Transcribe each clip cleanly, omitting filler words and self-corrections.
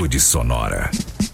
Atitude Sonora.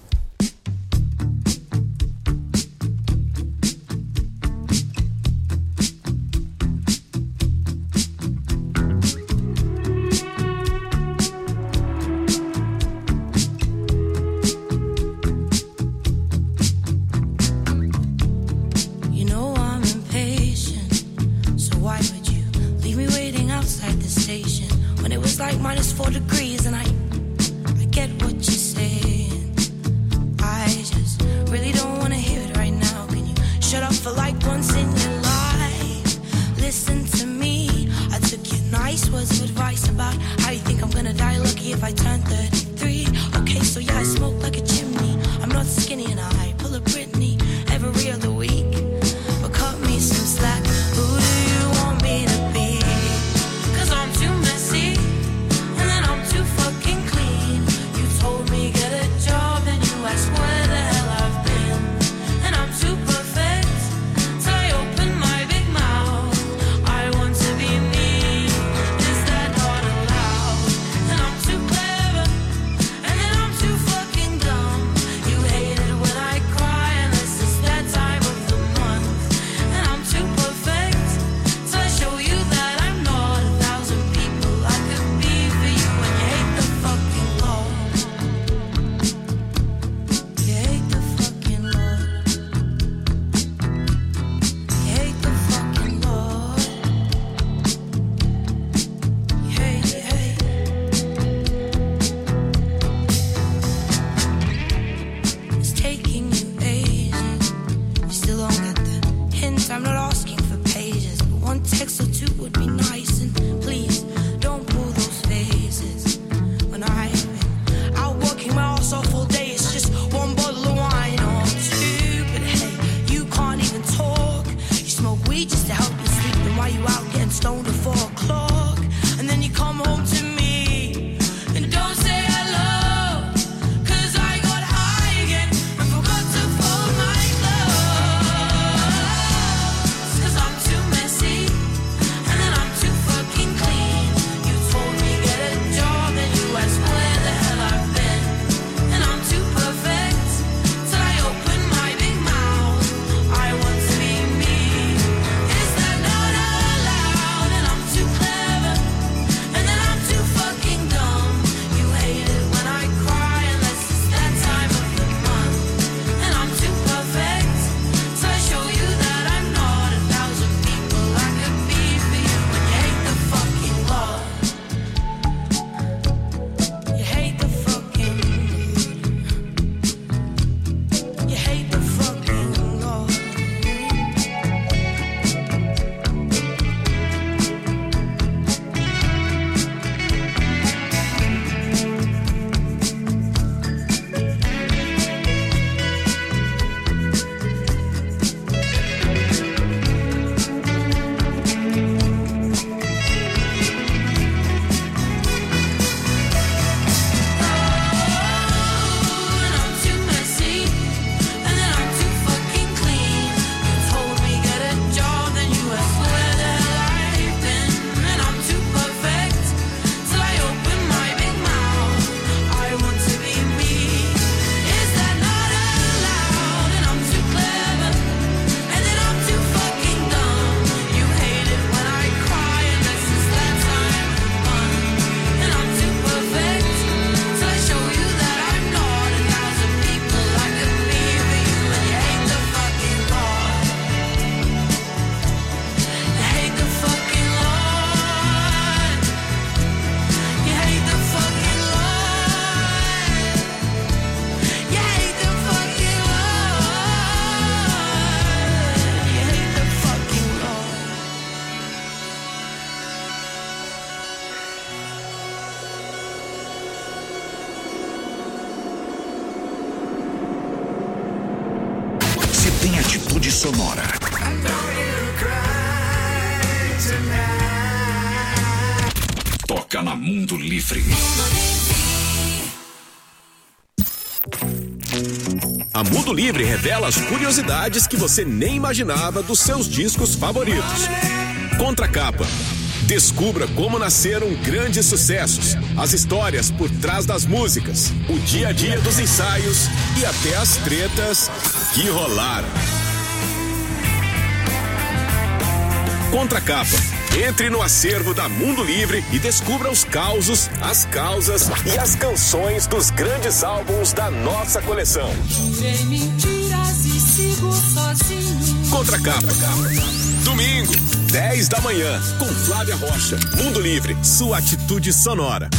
Tem Atitude Sonora. Toca na Mundo Livre. A Mundo Livre revela as curiosidades que você nem imaginava dos seus discos favoritos. Contracapa. Descubra como nasceram grandes sucessos, as histórias por trás das músicas, o dia a dia dos ensaios e até as tretas que rolaram. Contracapa. Entre no acervo da Mundo Livre e descubra os causos, as causas e as canções dos grandes álbuns da nossa coleção. Vem mentiras e sigo sozinho. Contracapa. Domingo, 10 da manhã, com Flávia Rocha. Mundo Livre, sua atitude sonora.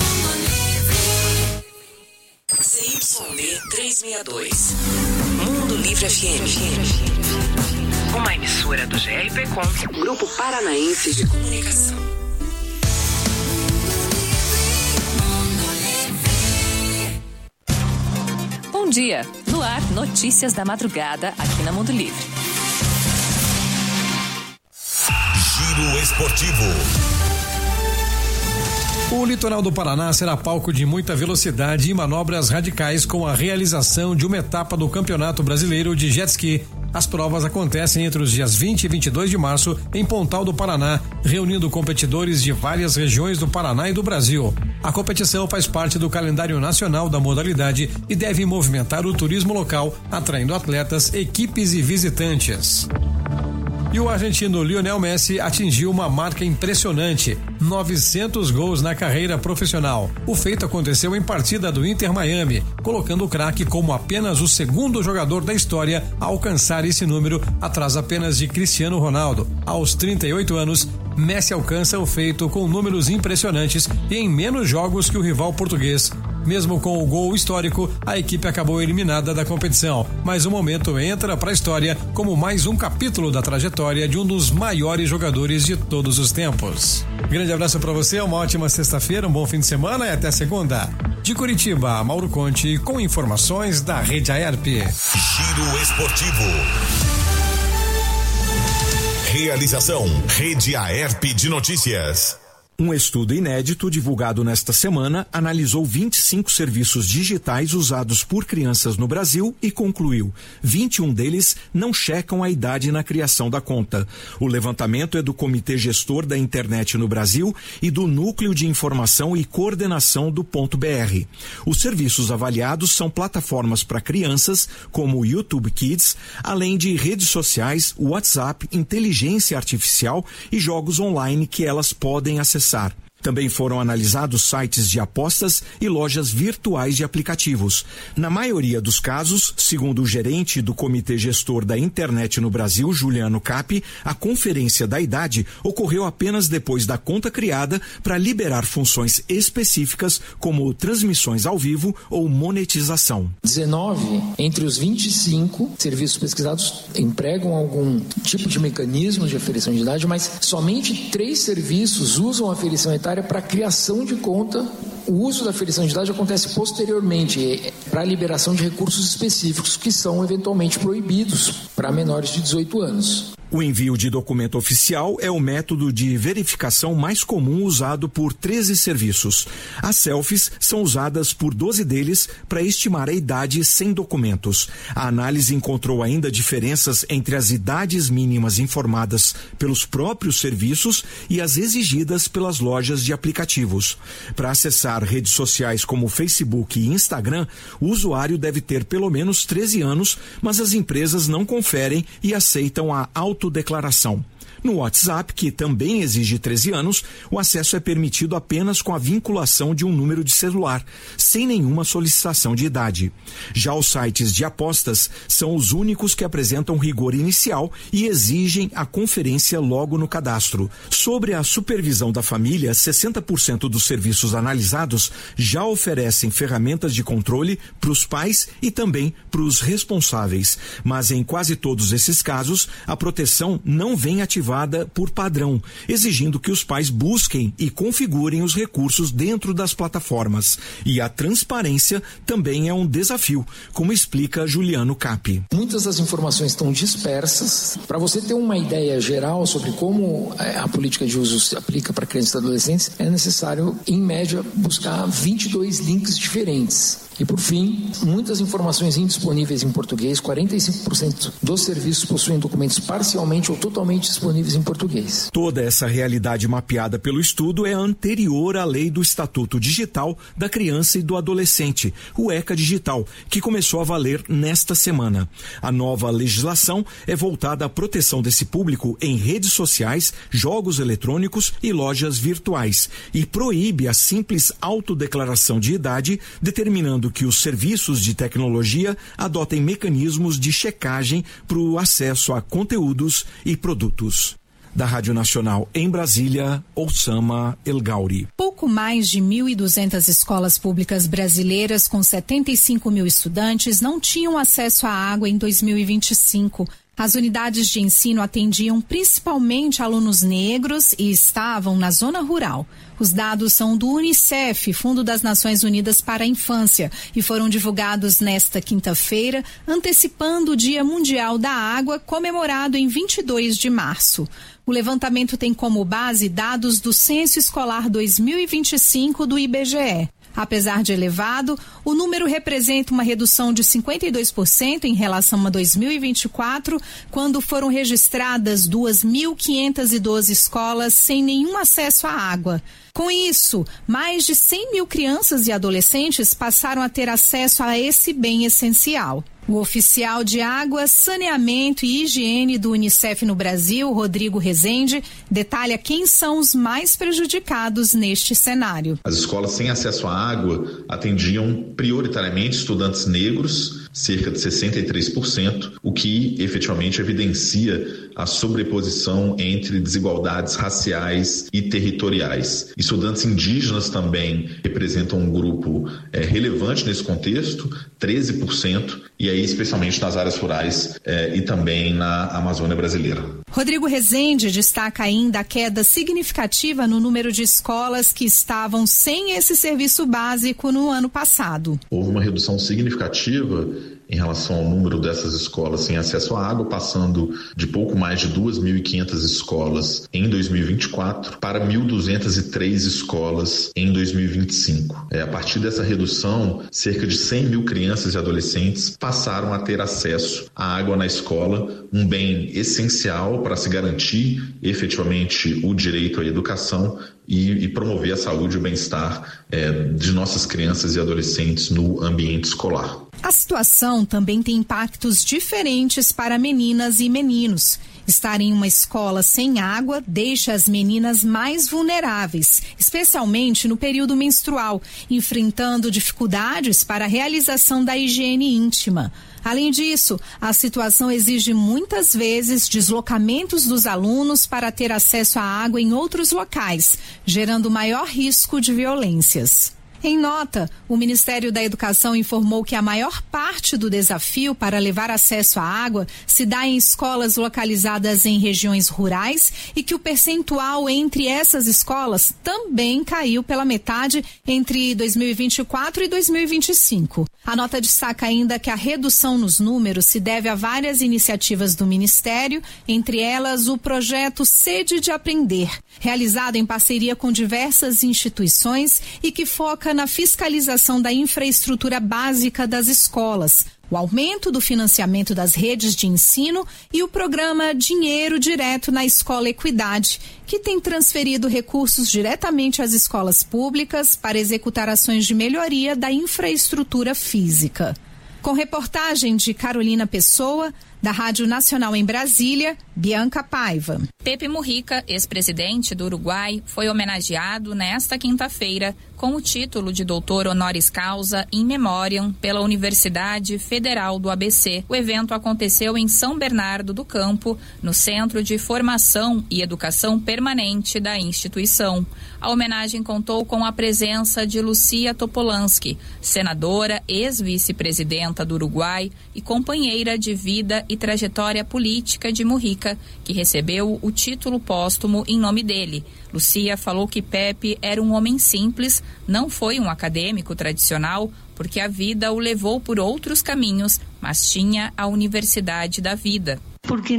CYD 362. Mundo Livre FM. Uma emissora do GRPcom, Grupo Paranaense de Comunicação. Bom dia. No ar, notícias da madrugada aqui na Mundo Livre. Giro Esportivo. O litoral do Paraná será palco de muita velocidade e manobras radicais com a realização de uma etapa do Campeonato Brasileiro de Jet Ski. As provas acontecem entre os dias 20 e 22 de março em Pontal do Paraná, reunindo competidores de várias regiões do Paraná e do Brasil. A competição faz parte do calendário nacional da modalidade e deve movimentar o turismo local, atraindo atletas, equipes e visitantes. E o argentino Lionel Messi atingiu uma marca impressionante, 900 gols na carreira profissional. O feito aconteceu em partida do Inter Miami, colocando o craque como apenas o segundo jogador da história a alcançar esse número, atrás apenas de Cristiano Ronaldo. Aos 38 anos, Messi alcança o feito com números impressionantes e em menos jogos que o rival português. Mesmo com o gol histórico, a equipe acabou eliminada da competição, mas o momento entra para a história como mais um capítulo da trajetória de um dos maiores jogadores de todos os tempos. Grande abraço para você, uma ótima sexta-feira, um bom fim de semana e até segunda. De Curitiba, Mauro Conte com informações da Rede Aerp. Giro Esportivo. Realização Rede Aerp de Notícias. Um estudo inédito divulgado nesta semana analisou 25 serviços digitais usados por crianças no Brasil e concluiu: 21 deles não checam a idade na criação da conta. O levantamento é do Comitê Gestor da Internet no Brasil e do Núcleo de Informação e Coordenação do .br. Os serviços avaliados são plataformas para crianças, como o YouTube Kids, além de redes sociais, WhatsApp, inteligência artificial e jogos online que elas podem acessar. Também foram analisados sites de apostas e lojas virtuais de aplicativos. Na maioria dos casos, segundo o gerente do Comitê Gestor da Internet no Brasil, Juliano Capi, a conferência da idade ocorreu apenas depois da conta criada para liberar funções específicas como transmissões ao vivo ou monetização. 19 entre os 25 serviços pesquisados empregam algum tipo de mecanismo de aferição de idade, mas somente 3 serviços usam a aferição etária para a criação de conta. O uso da aferição de idade acontece posteriormente para a liberação de recursos específicos que são eventualmente proibidos para menores de 18 anos. O envio de documento oficial é o método de verificação mais comum usado por 13 serviços. As selfies são usadas por 12 deles para estimar a idade sem documentos. A análise encontrou ainda diferenças entre as idades mínimas informadas pelos próprios serviços e as exigidas pelas lojas de aplicativos. Para acessar redes sociais como Facebook e Instagram, o usuário deve ter pelo menos 13 anos, mas as empresas não conferem e aceitam a autodeclaração. No WhatsApp, que também exige 13 anos, o acesso é permitido apenas com a vinculação de um número de celular, sem nenhuma solicitação de idade. Já os sites de apostas são os únicos que apresentam rigor inicial e exigem a conferência logo no cadastro. Sobre a supervisão da família, 60% dos serviços analisados já oferecem ferramentas de controle para os pais e também para os responsáveis. Mas em quase todos esses casos, a proteção não vem ativada por padrão, exigindo que os pais busquem e configurem os recursos dentro das plataformas. E a transparência também é um desafio, como explica Juliano Capi. Muitas das informações estão dispersas. Para você ter uma ideia geral sobre como a política de uso se aplica para crianças e adolescentes, é necessário, em média, buscar 22 links diferentes. E por fim, muitas informações indisponíveis em português, 45% dos serviços possuem documentos parcialmente ou totalmente disponíveis em português. Toda essa realidade mapeada pelo estudo é anterior à lei do Estatuto Digital da Criança e do Adolescente, o ECA Digital, que começou a valer nesta semana. A nova legislação é voltada à proteção desse público em redes sociais, jogos eletrônicos e lojas virtuais e proíbe a simples autodeclaração de idade, determinando que os serviços de tecnologia adotem mecanismos de checagem para o acesso a conteúdos e produtos. Da Rádio Nacional em Brasília, Oussama El Gauri. Pouco mais de 1.200 escolas públicas brasileiras com 75 mil estudantes não tinham acesso à água em 2025. As unidades de ensino atendiam principalmente alunos negros e estavam na zona rural. Os dados são do UNICEF, Fundo das Nações Unidas para a Infância, e foram divulgados nesta quinta-feira, antecipando o Dia Mundial da Água, comemorado em 22 de março. O levantamento tem como base dados do Censo Escolar 2025 do IBGE. Apesar de elevado, o número representa uma redução de 52% em relação a 2024, quando foram registradas 2.512 escolas sem nenhum acesso à água. Com isso, mais de 100 mil crianças e adolescentes passaram a ter acesso a esse bem essencial. O oficial de água, saneamento e higiene do UNICEF no Brasil, Rodrigo Rezende, detalha quem são os mais prejudicados neste cenário. As escolas sem acesso à água atendiam prioritariamente estudantes negros, cerca de 63%, o que efetivamente evidencia a sobreposição entre desigualdades raciais e territoriais. Estudantes indígenas também representam um grupo relevante nesse contexto, 13%, e aí especialmente nas áreas rurais e também na Amazônia brasileira. Rodrigo Rezende destaca ainda a queda significativa no número de escolas que estavam sem esse serviço básico no ano passado. Houve uma redução significativa em relação ao número dessas escolas sem acesso à água, passando de pouco mais de 2.500 escolas em 2024 para 1.203 escolas em 2025. A partir dessa redução, cerca de 100 mil crianças e adolescentes passaram a ter acesso à água na escola, um bem essencial para se garantir efetivamente o direito à educação e promover a saúde e o bem-estar de nossas crianças e adolescentes no ambiente escolar. A situação também tem impactos diferentes para meninas e meninos. Estar em uma escola sem água deixa as meninas mais vulneráveis, especialmente no período menstrual, enfrentando dificuldades para a realização da higiene íntima. Além disso, a situação exige muitas vezes deslocamentos dos alunos para ter acesso à água em outros locais, gerando maior risco de violências. Em nota, o Ministério da Educação informou que a maior parte do desafio para levar acesso à água se dá em escolas localizadas em regiões rurais e que o percentual entre essas escolas também caiu pela metade entre 2024 e 2025. A nota destaca ainda que a redução nos números se deve a várias iniciativas do Ministério, entre elas o projeto Sede de Aprender, realizado em parceria com diversas instituições e que foca na fiscalização da infraestrutura básica das escolas, o aumento do financiamento das redes de ensino e o programa Dinheiro Direto na Escola Equidade, que tem transferido recursos diretamente às escolas públicas para executar ações de melhoria da infraestrutura física. Com reportagem de Carolina Pessoa, da Rádio Nacional em Brasília, Bianca Paiva. Pepe Mujica, ex-presidente do Uruguai, foi homenageado nesta quinta-feira com o título de doutor honoris causa in memoriam pela Universidade Federal do ABC. O evento aconteceu em São Bernardo do Campo, no Centro de Formação e Educação Permanente da instituição. A homenagem contou com a presença de Lucia Topolansky, senadora, ex-vice-presidenta do Uruguai e companheira de vida e trajetória política de Mujica, que recebeu o título póstumo em nome dele. Lucia falou que Pepe era um homem simples, não foi um acadêmico tradicional, porque a vida o levou por outros caminhos, mas tinha a universidade da vida. Porque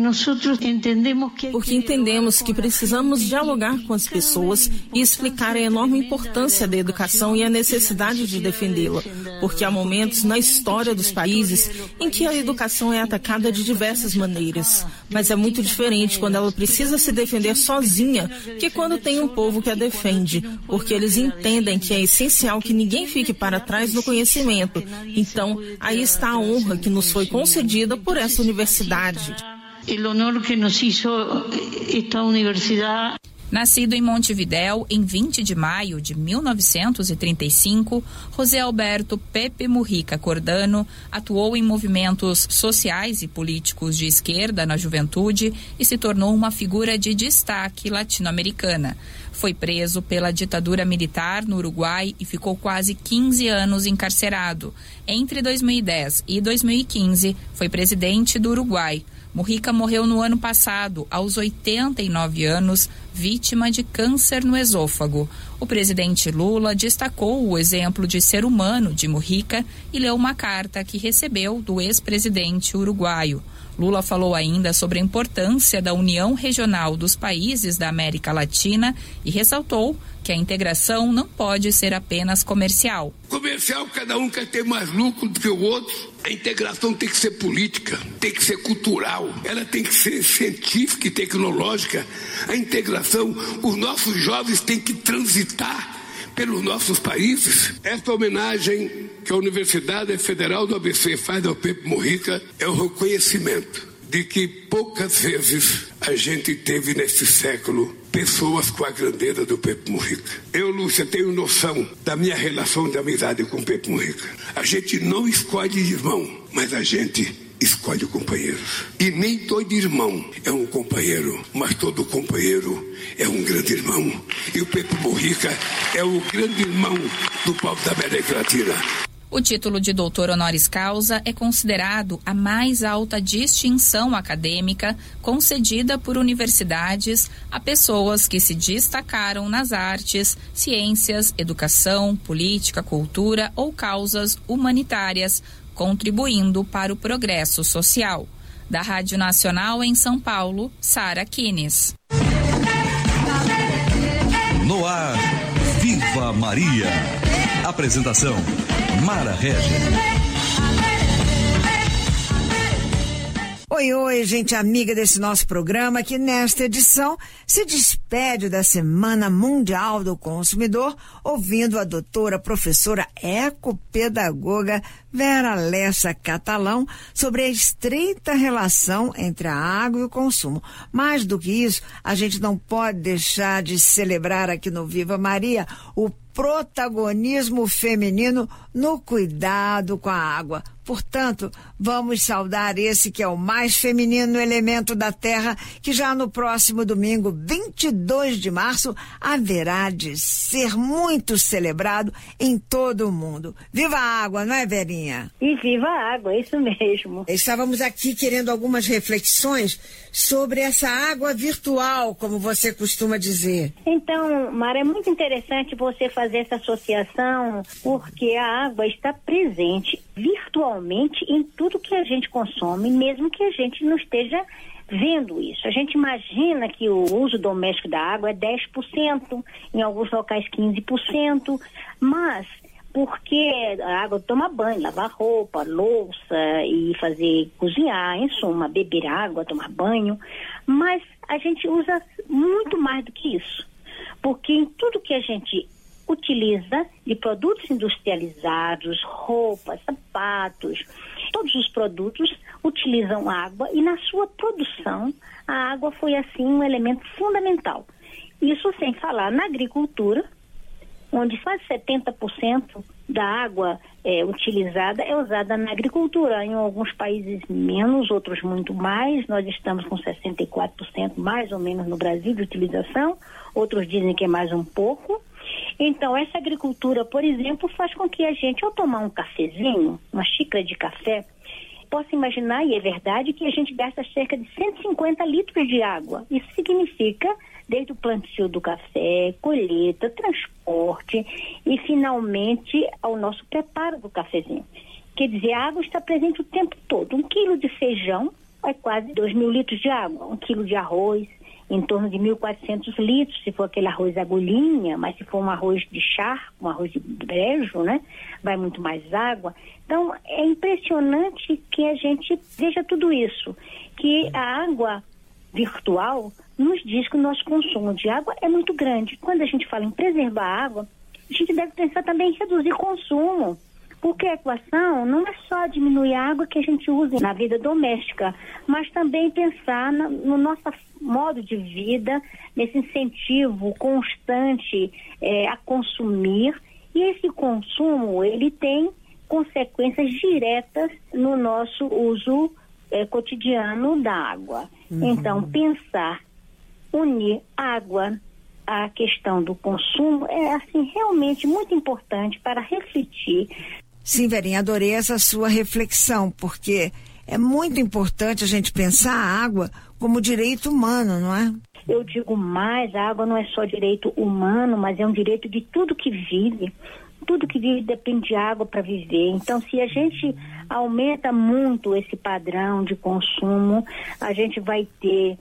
entendemos que precisamos dialogar com as pessoas e explicar a enorme importância da educação e a necessidade de defendê-la, porque há momentos na história dos países em que a educação é atacada de diversas maneiras, mas é muito diferente quando ela precisa se defender sozinha que quando tem um povo que a defende, porque eles entendem que é essencial que ninguém fique para trás no conhecimento. Então, aí está a honra que nos foi concedida por essa universidade. O honor que nos hizo esta universidade. Nascido em Montevidéu em 20 de maio de 1935, José Alberto Pepe Mujica Cordano atuou em movimentos sociais e políticos de esquerda na juventude e se tornou uma figura de destaque latino-americana. Foi preso pela ditadura militar no Uruguai e ficou quase 15 anos encarcerado. Entre 2010 e 2015, foi presidente do Uruguai. Mujica morreu no ano passado, aos 89 anos, vítima de câncer no esôfago. O presidente Lula destacou o exemplo de ser humano de Mujica e leu uma carta que recebeu do ex-presidente uruguaio. Lula falou ainda sobre a importância da união regional dos países da América Latina e ressaltou que a integração não pode ser apenas comercial. Comercial, cada um quer ter mais lucro do que o outro. A integração tem que ser política, tem que ser cultural, ela tem que ser científica e tecnológica. A integração, os nossos jovens têm que transitar pelos nossos países. Esta homenagem que a Universidade Federal do ABC faz ao Pepe Mujica é o reconhecimento de que poucas vezes a gente teve nesse século pessoas com a grandeza do Pepe Mujica. Eu, Lúcia, tenho noção da minha relação de amizade com o Pepe Mujica. A gente não escolhe irmão, mas a gente escolhe companheiros. E nem todo irmão é um companheiro, mas todo companheiro é um grande irmão. E o Pepe Mujica é o grande irmão do povo da América Latina. O título de doutor honoris causa é considerado a mais alta distinção acadêmica concedida por universidades a pessoas que se destacaram nas artes, ciências, educação, política, cultura ou causas humanitárias, contribuindo para o progresso social. Da Rádio Nacional em São Paulo, Sara Kines. No ar, Viva Maria. Apresentação, Mara Regis. Oi, gente amiga desse nosso programa, que nesta edição se despede da Semana Mundial do Consumidor, ouvindo a doutora professora ecopedagoga Vera Lessa Catalão sobre a estreita relação entre a água e o consumo. Mais do que isso, a gente não pode deixar de celebrar aqui no Viva Maria o protagonismo feminino no cuidado com a água. Portanto, vamos saudar esse que é o mais feminino elemento da Terra, que já no próximo domingo, 22 de março, haverá de ser muito celebrado em todo o mundo. Viva a água, não é, Verinha? E viva a água, é isso mesmo. Estávamos aqui querendo algumas reflexões sobre essa água virtual, como você costuma dizer. Então, Mara, é muito interessante você fazer essa associação, porque a água está presente virtualmente em tudo que a gente consome, mesmo que a gente não esteja vendo isso. A gente imagina que o uso doméstico da água é 10%, em alguns locais 15%, mas porque a água toma banho, lavar roupa, louça e cozinhar, em suma, beber água, tomar banho, mas a gente usa muito mais do que isso, porque em tudo que a gente utiliza de produtos industrializados, roupas, sapatos, todos os produtos utilizam água e na sua produção a água foi assim um elemento fundamental. Isso sem falar na agricultura, onde quase 70% da água utilizada é usada na agricultura. Em alguns países menos, outros muito mais. Nós estamos com 64% mais ou menos no Brasil de utilização. Outros dizem que é mais um pouco. Então, essa agricultura, por exemplo, faz com que a gente, ao tomar um cafezinho, uma xícara de café, possa imaginar, e é verdade, que a gente gasta cerca de 150 litros de água. Isso significa desde o plantio do café, colheita, transporte e, finalmente, ao nosso preparo do cafezinho. Quer dizer, a água está presente o tempo todo. 1 quilo de feijão é quase 2.000 litros de água. 1 quilo de arroz, em torno de 1.400 litros, se for aquele arroz agulhinha, mas se for um arroz de charco, um arroz de brejo, né? Vai muito mais água. Então, é impressionante que a gente veja tudo isso, que a água virtual nos diz que o nosso consumo de água é muito grande. Quando a gente fala em preservar a água, a gente deve pensar também em reduzir consumo, porque a equação não é só diminuir a água que a gente usa na vida doméstica, mas também pensar no nosso modo de vida, nesse incentivo constante a consumir, e esse consumo, ele tem consequências diretas no nosso uso cotidiano da água. Então, pensar, unir água à questão do consumo é, assim, realmente muito importante para refletir. Sim, Verinha, adorei essa sua reflexão, porque é muito importante a gente pensar a água como direito humano, não é? Eu digo mais, a água não é só direito humano, mas é um direito de tudo que vive. Tudo que vive depende de água para viver. Então, se a gente aumenta muito esse padrão de consumo, a gente vai ter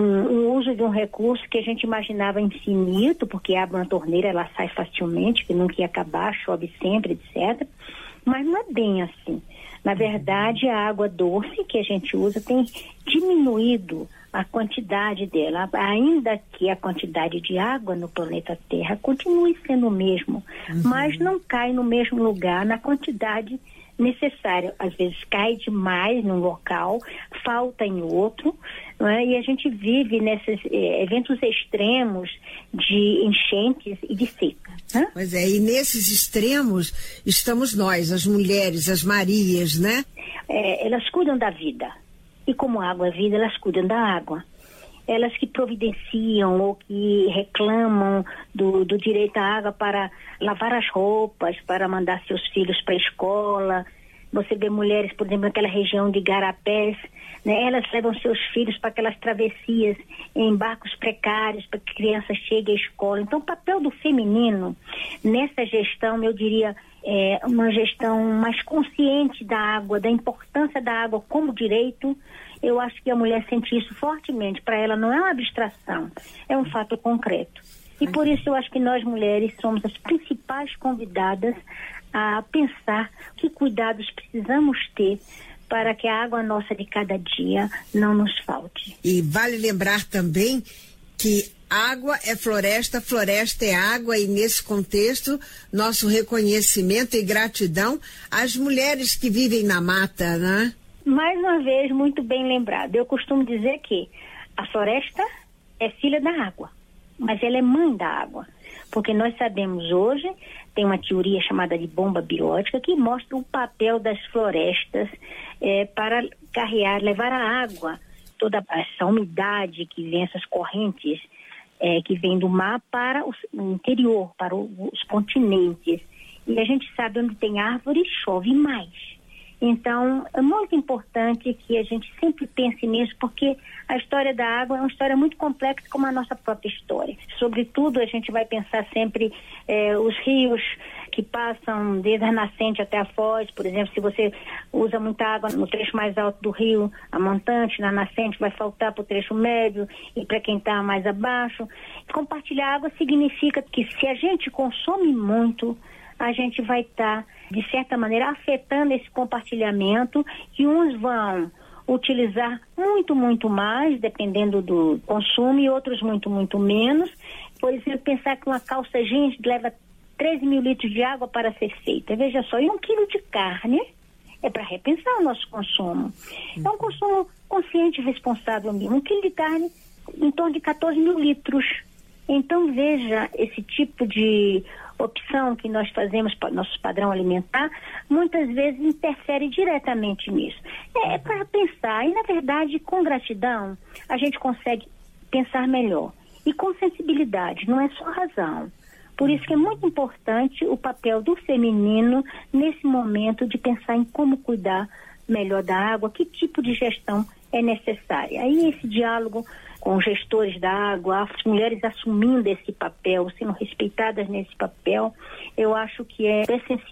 um uso de um recurso que a gente imaginava infinito, porque abre uma torneira, ela sai facilmente, que nunca ia acabar, chove sempre, etc. Mas não é bem assim. Na verdade, a água doce que a gente usa tem diminuído a quantidade dela, ainda que a quantidade de água no planeta Terra continue sendo o mesmo, mas não cai no mesmo lugar na quantidade necessária. Às vezes cai demais num local, falta em outro, não é? E a gente vive nesses eventos extremos de enchentes e de seca. Pois é, e nesses extremos estamos nós, as mulheres, as Marias, né? Elas cuidam da vida. E como a água é vida, elas cuidam da água. Elas que providenciam ou que reclamam do direito à água para lavar as roupas, para mandar seus filhos para a escola. Você vê mulheres, por exemplo, naquela região de Igarapés, né? Elas levam seus filhos para aquelas travessias em barcos precários, para que crianças cheguem à escola. Então, o papel do feminino nessa gestão, eu diria, é uma gestão mais consciente da água, da importância da água como direito. Eu acho que a mulher sente isso fortemente. Para ela não é uma abstração, é um fato concreto. E por isso eu acho que nós mulheres somos as principais convidadas a pensar que cuidados precisamos ter para que a água nossa de cada dia não nos falte. E vale lembrar também que água é floresta, floresta é água, e nesse contexto, nosso reconhecimento e gratidão às mulheres que vivem na mata, né? Mais uma vez, muito bem lembrado. Eu costumo dizer que a floresta é filha da água, mas ela é mãe da água. Porque nós sabemos hoje, tem uma teoria chamada de bomba biótica que mostra o papel das florestas para carregar, levar a água, toda essa umidade que vem, essas correntes que vem do mar para o interior, para os continentes. E a gente sabe, onde tem árvore, chove mais. Então, é muito importante que a gente sempre pense nisso, porque a história da água é uma história muito complexa, como a nossa própria história. Sobretudo, a gente vai pensar sempre os rios que passam desde a nascente até a foz. Por exemplo, se você usa muita água no trecho mais alto do rio, a montante, na nascente, vai faltar para o trecho médio e para quem está mais abaixo. Compartilhar água significa que, se a gente consome muito, a gente vai estar, de certa maneira, afetando esse compartilhamento, e uns vão utilizar muito, muito mais, dependendo do consumo, e outros muito, muito menos. Por exemplo, pensar que uma calça jeans leva 13 mil litros de água para ser feita. Veja só, e 1 quilo de carne é para repensar o nosso consumo. É um consumo consciente e responsável mesmo. 1 quilo de carne, em torno de 14 mil litros. Então, veja, esse tipo de opção que nós fazemos para o nosso padrão alimentar, muitas vezes interfere diretamente nisso. É para pensar, e na verdade, com gratidão, a gente consegue pensar melhor. E com sensibilidade, não é só razão. Por isso que é muito importante o papel do feminino nesse momento de pensar em como cuidar melhor da água, que tipo de gestão é necessária. Aí esse diálogo com gestores da água, as mulheres assumindo esse papel, sendo respeitadas nesse papel, eu acho que é essencial.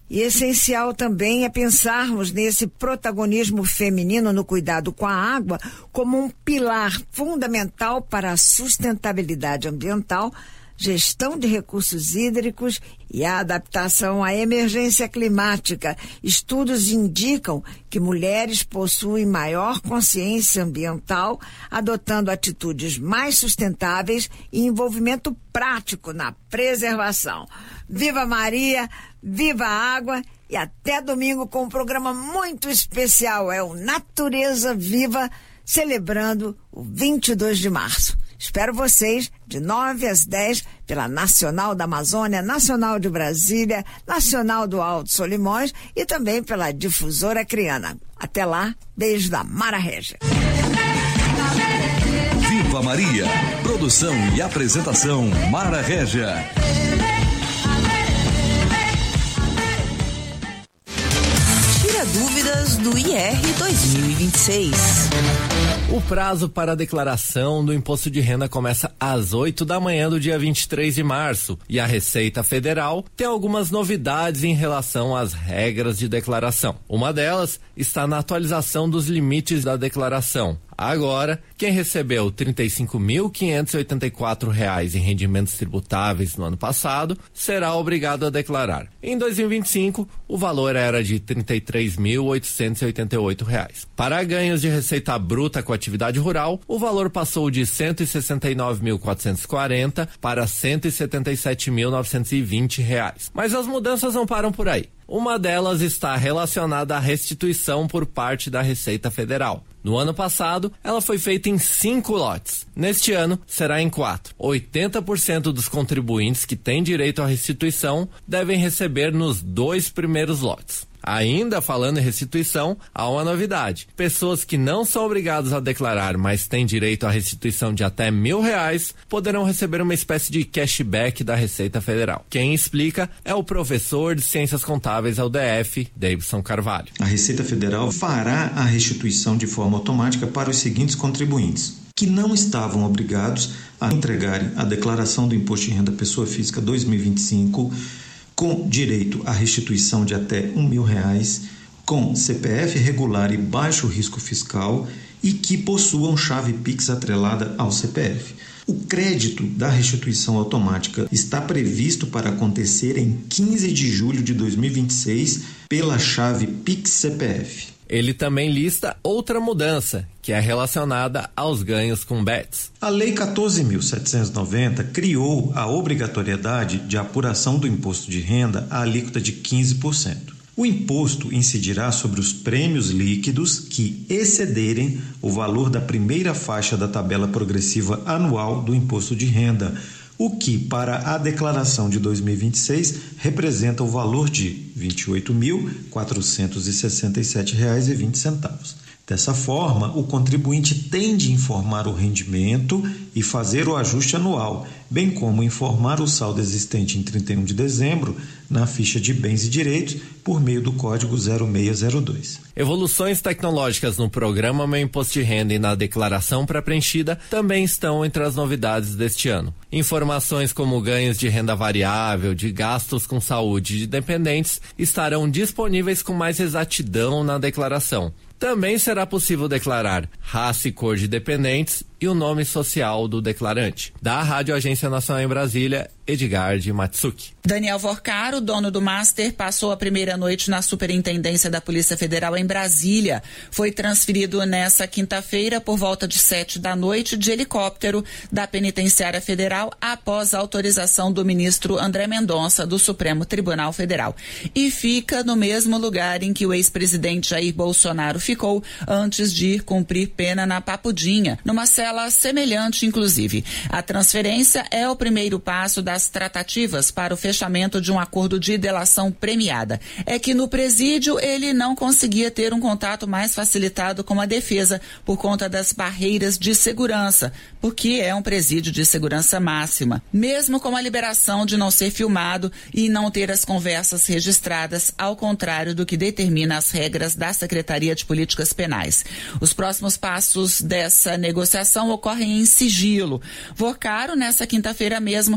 E essencial também é pensarmos nesse protagonismo feminino no cuidado com a água como um pilar fundamental para a sustentabilidade ambiental, gestão de recursos hídricos e a adaptação à emergência climática. Estudos indicam que mulheres possuem maior consciência ambiental, adotando atitudes mais sustentáveis e envolvimento prático na preservação. Viva Maria, viva a água e até domingo com um programa muito especial. É o Natureza Viva, celebrando o 22 de março. Espero vocês de 9 às 10 pela Nacional da Amazônia, Nacional de Brasília, Nacional do Alto Solimões e também pela Difusora Criana. Até lá, beijo da Mara Régia. Viva Maria, produção e apresentação Mara Régia. Tira dúvidas do IR 2026. O prazo para a declaração do imposto de renda começa às 8 da manhã do dia 23 de março e a Receita Federal tem algumas novidades em relação às regras de declaração. Uma delas está na atualização dos limites da declaração. Agora, quem recebeu R$ 35.584 em rendimentos tributáveis no ano passado será obrigado a declarar. Em 2025, o valor era de R$ 33.888. Para ganhos de receita bruta com atividade rural, o valor passou de R$ 169.440 para R$ 177.920. Mas as mudanças não param por aí. Uma delas está relacionada à restituição por parte da Receita Federal. No ano passado, ela foi feita em 5 lotes. Neste ano, será em 4. 80% dos contribuintes que têm direito à restituição devem receber nos 2 primeiros lotes. Ainda falando em restituição, há uma novidade. Pessoas que não são obrigadas a declarar, mas têm direito à restituição de até R$1.000, poderão receber uma espécie de cashback da Receita Federal. Quem explica é o professor de Ciências Contábeis ao DF, Davidson Carvalho. A Receita Federal fará a restituição de forma automática para os seguintes contribuintes: que não estavam obrigados a entregarem a declaração do Imposto de Renda Pessoa Física 2025, com direito à restituição de até R$1.000, com CPF regular e baixo risco fiscal e que possuam chave Pix atrelada ao CPF. O crédito da restituição automática está previsto para acontecer em 15 de julho de 2026 pela chave Pix CPF. Ele também lista outra mudança, que é relacionada aos ganhos com bets. A Lei 14.790 criou a obrigatoriedade de apuração do imposto de renda à alíquota de 15%. O imposto incidirá sobre os prêmios líquidos que excederem o valor da primeira faixa da tabela progressiva anual do imposto de renda, o que, para a declaração de 2026, representa o valor de R$ 28.467,20. Dessa forma, o contribuinte tem de informar o rendimento e fazer o ajuste anual, bem como informar o saldo existente em 31 de dezembro na ficha de bens e direitos por meio do código 0602. Evoluções tecnológicas no programa Meu Imposto de Renda e na declaração pré-preenchida também estão entre as novidades deste ano. Informações como ganhos de renda variável, de gastos com saúde de dependentes estarão disponíveis com mais exatidão na declaração. Também será possível declarar raça e cor de dependentes e o nome social do declarante. Da Rádio Agência Nacional em Brasília, Edgar de Matsuki. Daniel Vorcaro, dono do Master, passou a primeira noite na Superintendência da Polícia Federal em Brasília. Foi transferido nessa quinta-feira por volta de 7 da noite de helicóptero da Penitenciária Federal após a autorização do ministro André Mendonça do Supremo Tribunal Federal. E fica no mesmo lugar em que o ex-presidente Jair Bolsonaro ficou antes de cumprir pena na Papudinha, numa cela semelhante, inclusive. A transferência é o primeiro passo das tratativas para o fechamento de um acordo de delação premiada. É que no presídio ele não conseguia ter um contato mais facilitado com a defesa por conta das barreiras de segurança, porque é um presídio de segurança máxima. Mesmo com a liberação de não ser filmado e não ter as conversas registradas, ao contrário do que determina as regras da Secretaria de Políticas Penais. Os próximos passos dessa negociação ocorrem em sigilo. Vorcaro, nessa quinta-feira mesmo,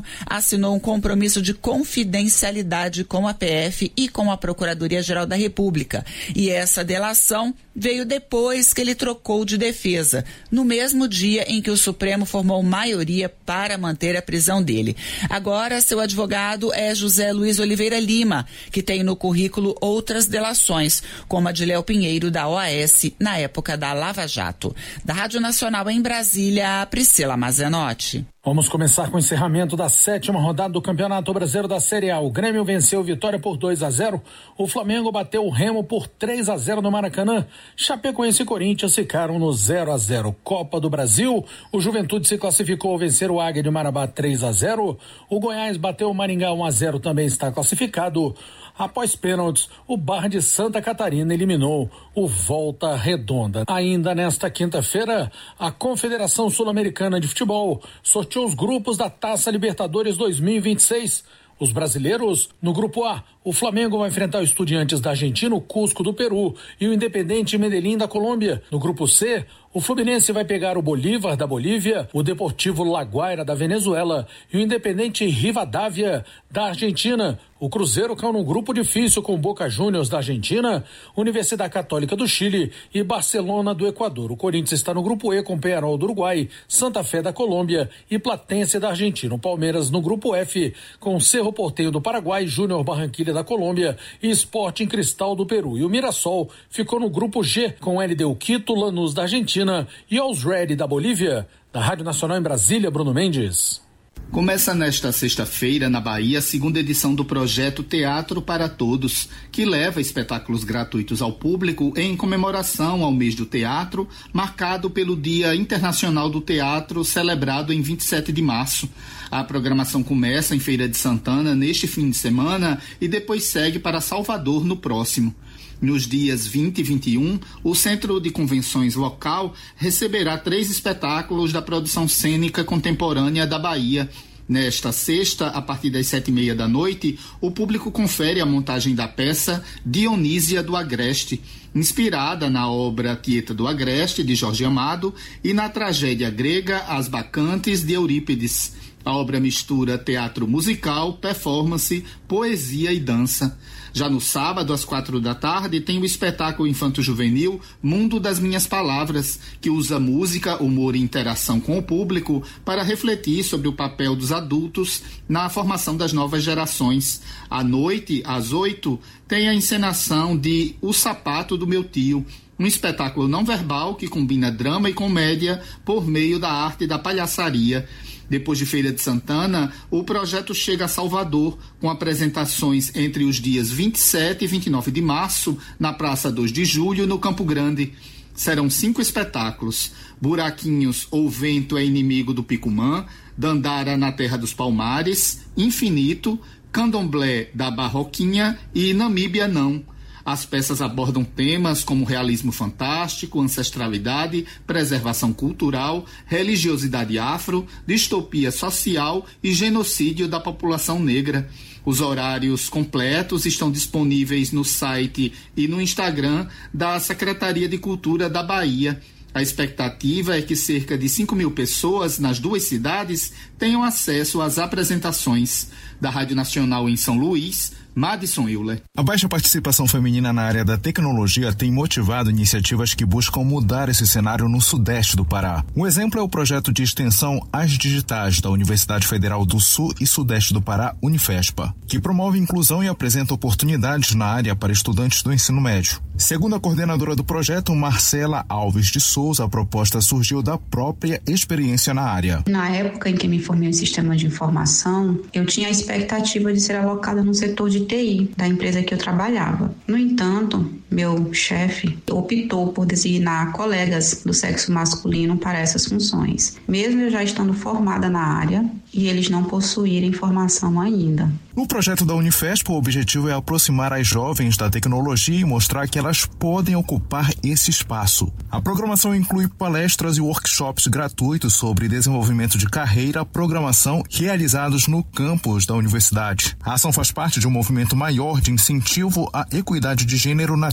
assinou um compromisso de confidencialidade com a PF e com a Procuradoria-Geral da República. E essa delação veio depois que ele trocou de defesa, no mesmo dia em que o Supremo formou maioria para manter a prisão dele. Agora, seu advogado é José Luiz Oliveira Lima, que tem no currículo outras delações, como a de Léo Pinheiro, da OAS, na época da Lava Jato. Da Rádio Nacional em Brasília, Priscila Mazenotti. Vamos começar com o encerramento da 7ª rodada do Campeonato Brasileiro da Série A. O Grêmio venceu Vitória por 2-0. O Flamengo bateu o Remo por 3-0 no Maracanã. Chapecoense e Corinthians ficaram no 0-0. Copa do Brasil, o Juventude se classificou ao vencer o Águia de Marabá 3-0. O Goiás bateu o Maringá 1-0, também está classificado. Após pênaltis, o Barra de Santa Catarina eliminou o Volta Redonda. Ainda nesta quinta-feira, a Confederação Sul-Americana de Futebol sorteou os grupos da Taça Libertadores 2026. Os brasileiros, no grupo A, o Flamengo vai enfrentar o Estudiantes da Argentina, o Cusco do Peru e o Independente Medellín da Colômbia. No grupo C, o Fluminense vai pegar o Bolívar da Bolívia, o Deportivo La Guaira da Venezuela e o Independente Rivadavia da Argentina. O Cruzeiro caiu num grupo difícil com Boca Juniors da Argentina, Universidade Católica do Chile e Barcelona do Equador. O Corinthians está no grupo E com Peñarol do Uruguai, Santa Fé da Colômbia e Platense da Argentina. O Palmeiras no grupo F com Cerro Porteño do Paraguai, Júnior Barranquilla da Colômbia e Sporting Cristal do Peru. E o Mirassol ficou no grupo G com LDU Quito, Lanús da Argentina e Always Ready da Bolívia. Da Rádio Nacional em Brasília, Bruno Mendes. Começa nesta sexta-feira, na Bahia, a segunda edição do projeto Teatro para Todos, que leva espetáculos gratuitos ao público em comemoração ao mês do teatro, marcado pelo Dia Internacional do Teatro, celebrado em 27 de março. A programação começa em Feira de Santana neste fim de semana e depois segue para Salvador no próximo. Nos dias 20 e 21, o Centro de Convenções local receberá 3 espetáculos da produção cênica contemporânea da Bahia. Nesta sexta, a partir das 7h30 da noite, o público confere a montagem da peça Dionísia do Agreste, inspirada na obra Tieta do Agreste, de Jorge Amado, e na tragédia grega As Bacantes, de Eurípides. A obra mistura teatro musical, performance, poesia e dança. Já no sábado, às 16h, tem o espetáculo infanto-juvenil Mundo das Minhas Palavras, que usa música, humor e interação com o público para refletir sobre o papel dos adultos na formação das novas gerações. À noite, às 8h, tem a encenação de O Sapato do Meu Tio, um espetáculo não verbal que combina drama e comédia por meio da arte da palhaçaria. Depois de Feira de Santana, o projeto chega a Salvador, com apresentações entre os dias 27 e 29 de março, na Praça 2 de Julho, no Campo Grande. Serão 5 espetáculos: Buraquinhos ou Vento é Inimigo do Picumã, Dandara na Terra dos Palmares, Infinito, Candomblé da Barroquinha e Namíbia Não. As peças abordam temas como realismo fantástico, ancestralidade, preservação cultural, religiosidade afro, distopia social e genocídio da população negra. Os horários completos estão disponíveis no site e no Instagram da Secretaria de Cultura da Bahia. A expectativa é que cerca de 5.000 pessoas nas 2 cidades tenham acesso às apresentações. Da Rádio Nacional em São Luís, Madison Euler. A baixa participação feminina na área da tecnologia tem motivado iniciativas que buscam mudar esse cenário no sudeste do Pará. Um exemplo é o projeto de extensão As Digitais da Universidade Federal do Sul e Sudeste do Pará, Unifespa, que promove inclusão e apresenta oportunidades na área para estudantes do ensino médio. Segundo a coordenadora do projeto, Marcela Alves de Souza, a proposta surgiu da própria experiência na área. Na época em que me formei em sistemas de informação, eu tinha a expectativa de ser alocada no setor de TI da empresa que eu trabalhava. No entanto, meu chefe optou por designar colegas do sexo masculino para essas funções, mesmo eu já estando formada na área e eles não possuírem formação ainda. No projeto da Unifespa, o objetivo é aproximar as jovens da tecnologia e mostrar que elas podem ocupar esse espaço. A programação inclui palestras e workshops gratuitos sobre desenvolvimento de carreira, programação, realizados no campus da universidade. A ação faz parte de um movimento maior de incentivo à equidade de gênero na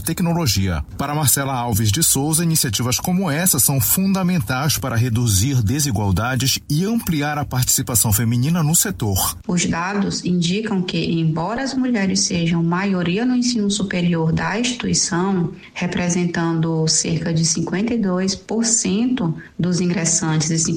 tecnologia. Para Marcela Alves de Souza, iniciativas como essa são fundamentais para reduzir desigualdades e ampliar a participação feminina no setor. Os dados indicam que, embora as mulheres sejam maioria no ensino superior da instituição, representando cerca de 52% dos ingressantes e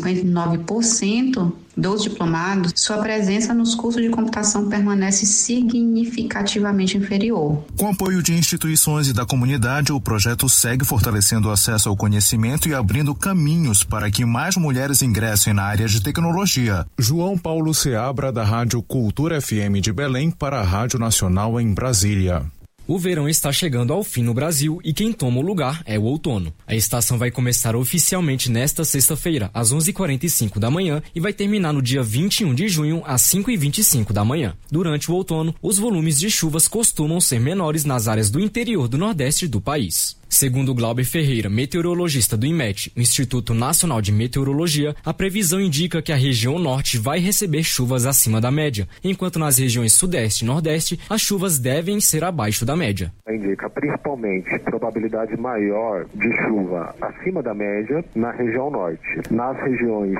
59% dos diplomados, sua presença nos cursos de computação permanece significativamente inferior. Com apoio de instituições e da comunidade, o projeto segue fortalecendo o acesso ao conhecimento e abrindo caminhos para que mais mulheres ingressem na área de tecnologia. João Paulo Seabra, da Rádio Cultura FM de Belém, para a Rádio Nacional em Brasília. O verão está chegando ao fim no Brasil e quem toma o lugar é o outono. A estação vai começar oficialmente nesta sexta-feira, às 11h45 da manhã e vai terminar no dia 21 de junho, às 5h25 da manhã. Durante o outono, os volumes de chuvas costumam ser menores nas áreas do interior do Nordeste do país. Segundo Glauber Ferreira, meteorologista do IMET, o Instituto Nacional de Meteorologia, a previsão indica que a região norte vai receber chuvas acima da média, enquanto nas regiões sudeste e nordeste, as chuvas devem ser abaixo da média. Indica principalmente probabilidade maior de chuva acima da média na região norte. Nas regiões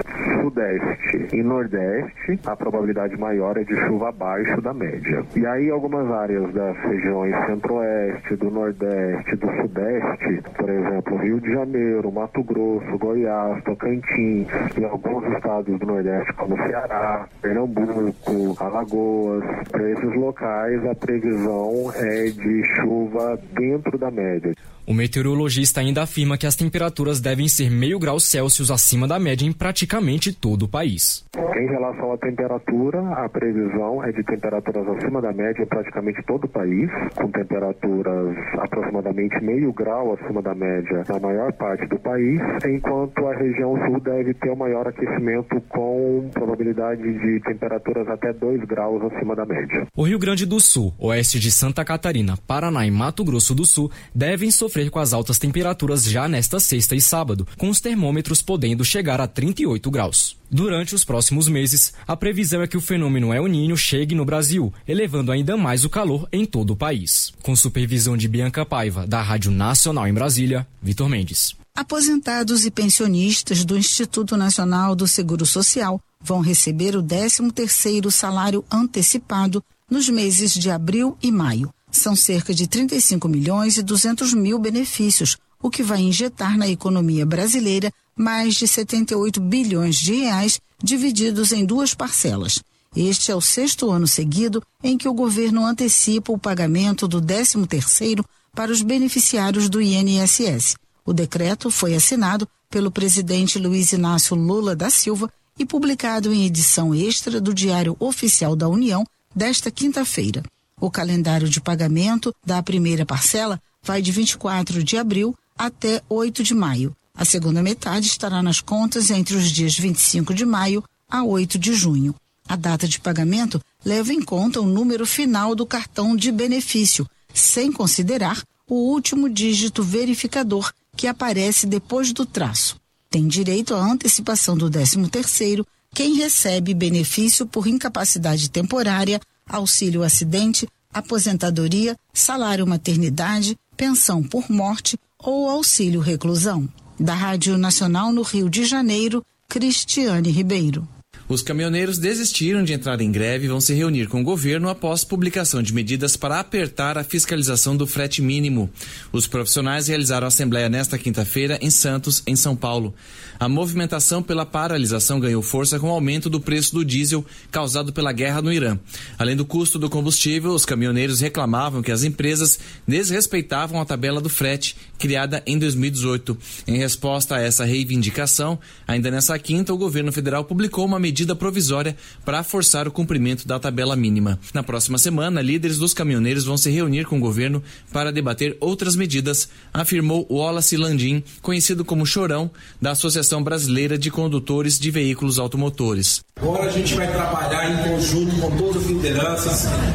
sudeste e nordeste, a probabilidade maior é de chuva abaixo da média. E aí algumas áreas das regiões centro-oeste, do nordeste, do sudeste, por exemplo, Rio de Janeiro, Mato Grosso, Goiás, Tocantins e alguns estados do Nordeste como Ceará, Pernambuco, Alagoas. Para esses locais a previsão é de chuva dentro da média. O meteorologista ainda afirma que as temperaturas devem ser meio grau Celsius acima da média em praticamente todo o país. Em relação à temperatura, a previsão é de temperaturas acima da média em praticamente todo o país, com temperaturas aproximadamente meio grau acima da média na maior parte do país, enquanto a região sul deve ter o maior aquecimento com probabilidade de temperaturas até 2 graus acima da média. O Rio Grande do Sul, oeste de Santa Catarina, Paraná e Mato Grosso do Sul devem sofrer com as altas temperaturas já nesta sexta e sábado, com os termômetros podendo chegar a 38 graus. Durante os próximos meses, a previsão é que o fenômeno El Niño chegue no Brasil, elevando ainda mais o calor em todo o país. Com supervisão de Bianca Paiva, da Rádio Nacional em Brasília, Vitor Mendes. Aposentados e pensionistas do Instituto Nacional do Seguro Social vão receber o 13º salário antecipado nos meses de abril e maio. São cerca de 35 milhões e 200 mil benefícios, o que vai injetar na economia brasileira mais de 78 bilhões de reais divididos em 2 parcelas. Este é o 6º ano seguido em que o governo antecipa o pagamento do 13º para os beneficiários do INSS. O decreto foi assinado pelo presidente Luiz Inácio Lula da Silva e publicado em edição extra do Diário Oficial da União desta quinta-feira. O calendário de pagamento da primeira parcela vai de 24 de abril até 8 de maio. A segunda metade estará nas contas entre os dias 25 de maio a 8 de junho. A data de pagamento leva em conta o número final do cartão de benefício, sem considerar o último dígito verificador que aparece depois do traço. Tem direito à antecipação do 13º quem recebe benefício por incapacidade temporária, auxílio acidente, aposentadoria, salário maternidade, pensão por morte ou auxílio reclusão. Da Rádio Nacional no Rio de Janeiro, Cristiane Ribeiro. Os caminhoneiros desistiram de entrar em greve e vão se reunir com o governo após publicação de medidas para apertar a fiscalização do frete mínimo. Os profissionais realizaram a assembleia nesta quinta-feira em Santos, em São Paulo. A movimentação pela paralisação ganhou força com o aumento do preço do diesel causado pela guerra no Irã. Além do custo do combustível, os caminhoneiros reclamavam que as empresas desrespeitavam a tabela do frete, criada em 2018. Em resposta a essa reivindicação, ainda nessa quinta, o governo federal publicou uma medida provisória para forçar o cumprimento da tabela mínima. Na próxima semana, líderes dos caminhoneiros vão se reunir com o governo para debater outras medidas, afirmou Wallace Landim, conhecido como Chorão, da Associação Brasileira de Condutores de Veículos Automotores. Agora a gente vai trabalhar em conjunto com todas as lideranças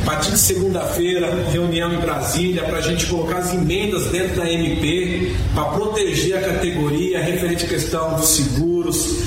A partir de segunda-feira, reunião em Brasília para a gente colocar as emendas dentro da MP para proteger a categoria referente à questão dos seguros,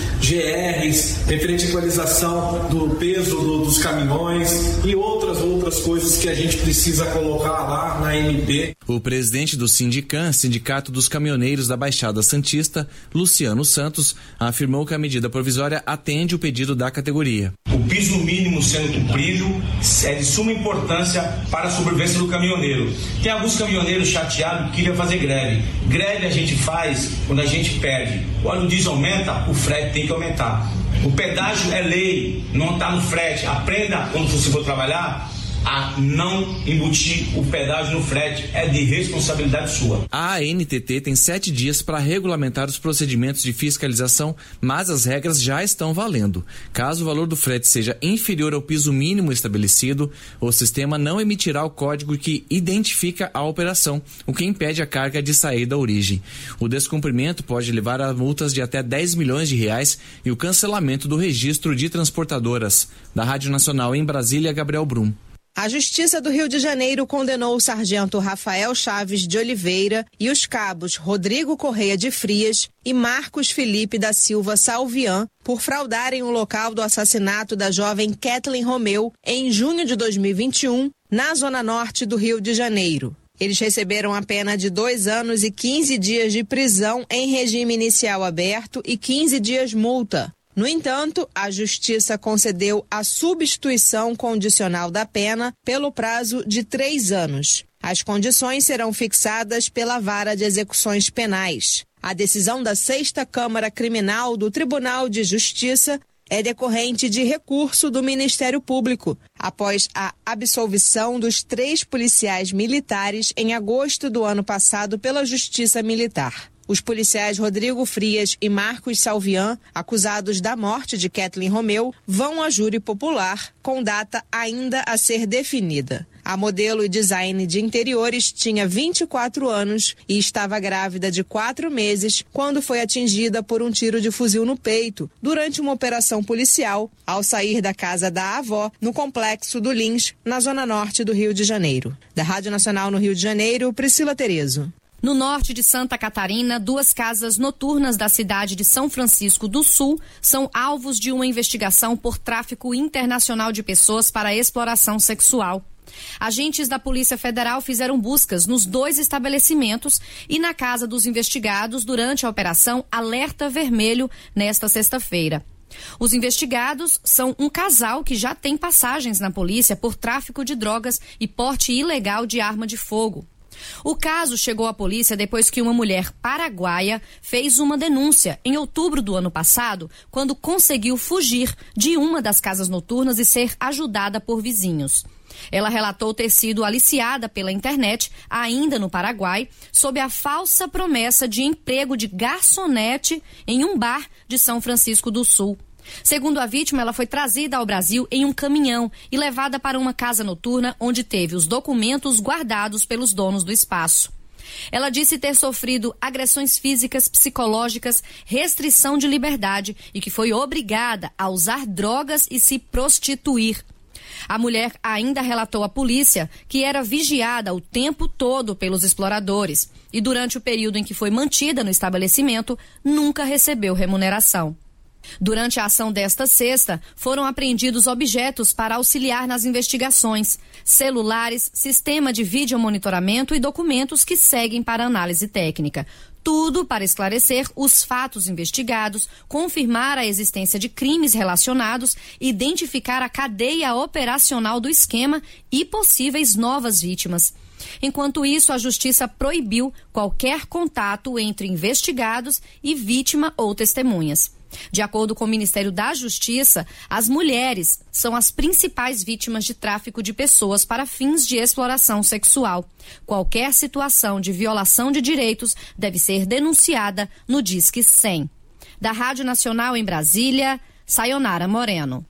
GRs, referente à equalização do peso dos caminhões e outras coisas que a gente precisa colocar lá na MP. O presidente do Sindicam, Sindicato dos Caminhoneiros da Baixada Santista, Luciano Santos, afirmou que a medida provisória atende o pedido da categoria. O piso mínimo sendo cumprido é de suma importância para a sobrevivência do caminhoneiro. Tem alguns caminhoneiros chateados que queriam fazer greve. Greve a gente faz quando a gente perde. Quando o diesel aumenta, o frete tem que aumentar. O pedágio é lei, não está no frete. Aprenda, quando você for trabalhar, a não embutir o pedágio no frete. É de responsabilidade sua. A ANTT tem 7 dias para regulamentar os procedimentos de fiscalização, mas as regras já estão valendo. Caso o valor do frete seja inferior ao piso mínimo estabelecido, o sistema não emitirá o código que identifica a operação, o que impede a carga de sair da origem. O descumprimento pode levar a multas de até 10 milhões de reais e o cancelamento do registro de transportadoras. Da Rádio Nacional em Brasília, Gabriel Brum. A Justiça do Rio de Janeiro condenou o sargento Rafael Chaves de Oliveira e os cabos Rodrigo Correia de Frias e Marcos Felipe da Silva Salvian por fraudarem o local do assassinato da jovem Kathleen Romeu em junho de 2021, na zona norte do Rio de Janeiro. Eles receberam a pena de 2 anos e 15 dias de prisão em regime inicial aberto e 15 dias multa. No entanto, a Justiça concedeu a substituição condicional da pena pelo prazo de 3 anos. As condições serão fixadas pela Vara de Execuções Penais. A decisão da 6ª Câmara Criminal do Tribunal de Justiça é decorrente de recurso do Ministério Público, após a absolvição dos 3 policiais militares em agosto do ano passado pela Justiça Militar. Os policiais Rodrigo Frias e Marcos Salvian, acusados da morte de Kathleen Romeu, vão a júri popular, com data ainda a ser definida. A modelo e design de interiores tinha 24 anos e estava grávida de 4 meses quando foi atingida por um tiro de fuzil no peito, durante uma operação policial, ao sair da casa da avó, no complexo do Lins, na zona norte do Rio de Janeiro. Da Rádio Nacional no Rio de Janeiro, Priscila Terezo. No norte de Santa Catarina, 2 casas noturnas da cidade de São Francisco do Sul são alvos de uma investigação por tráfico internacional de pessoas para exploração sexual. Agentes da Polícia Federal fizeram buscas nos 2 estabelecimentos e na casa dos investigados durante a Operação Alerta Vermelho nesta sexta-feira. Os investigados são um casal que já tem passagens na polícia por tráfico de drogas e porte ilegal de arma de fogo. O caso chegou à polícia depois que uma mulher paraguaia fez uma denúncia em outubro do ano passado, quando conseguiu fugir de uma das casas noturnas e ser ajudada por vizinhos. Ela relatou ter sido aliciada pela internet, ainda no Paraguai, sob a falsa promessa de emprego de garçonete em um bar de São Francisco do Sul. Segundo a vítima, ela foi trazida ao Brasil em um caminhão e levada para uma casa noturna onde teve os documentos guardados pelos donos do espaço. Ela disse ter sofrido agressões físicas, psicológicas, restrição de liberdade e que foi obrigada a usar drogas e se prostituir. A mulher ainda relatou à polícia que era vigiada o tempo todo pelos exploradores e durante o período em que foi mantida no estabelecimento, nunca recebeu remuneração. Durante a ação desta sexta, foram apreendidos objetos para auxiliar nas investigações, celulares, sistema de videomonitoramento e documentos que seguem para análise técnica. Tudo para esclarecer os fatos investigados, confirmar a existência de crimes relacionados, identificar a cadeia operacional do esquema e possíveis novas vítimas. Enquanto isso, a Justiça proibiu qualquer contato entre investigados e vítima ou testemunhas. De acordo com o Ministério da Justiça, as mulheres são as principais vítimas de tráfico de pessoas para fins de exploração sexual. Qualquer situação de violação de direitos deve ser denunciada no Disque 100. Da Rádio Nacional em Brasília, Sayonara Moreno.